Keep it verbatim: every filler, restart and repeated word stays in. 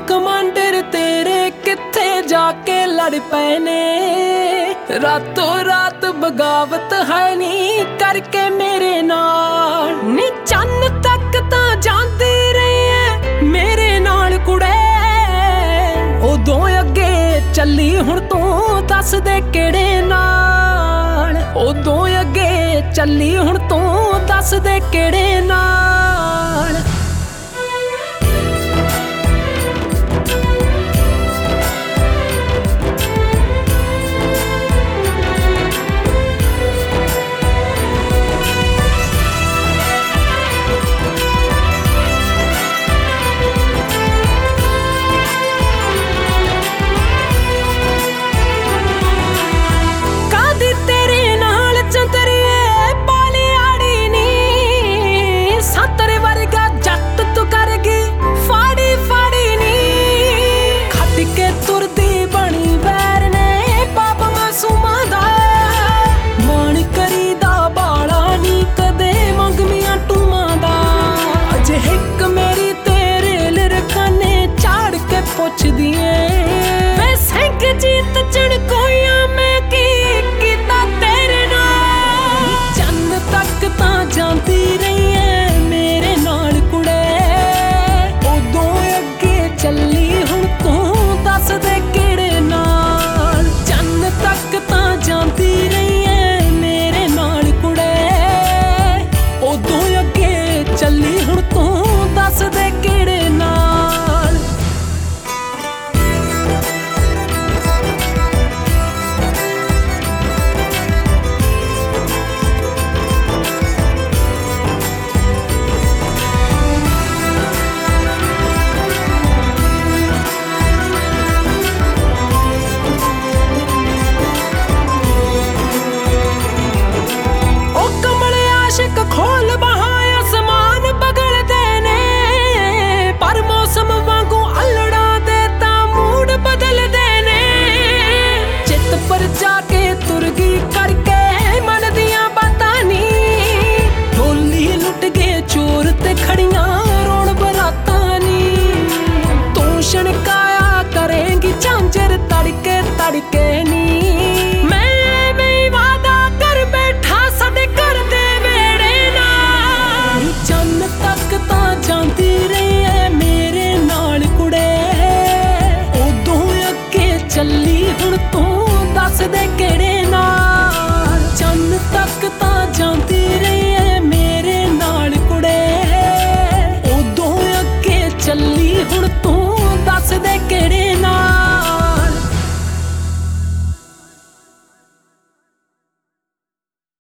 Commander तेरे किथे जाके लड़ पए ने। रातों रात बगावत है नी करके मेरे नाल। नी चन्न तक तां जांदी रही है मेरे नाल कुड़े। उदों अगे चली हुण तू दस दे किहड़े नाल। उदों अगे चली हुण तू दस दे किहड़े नाल।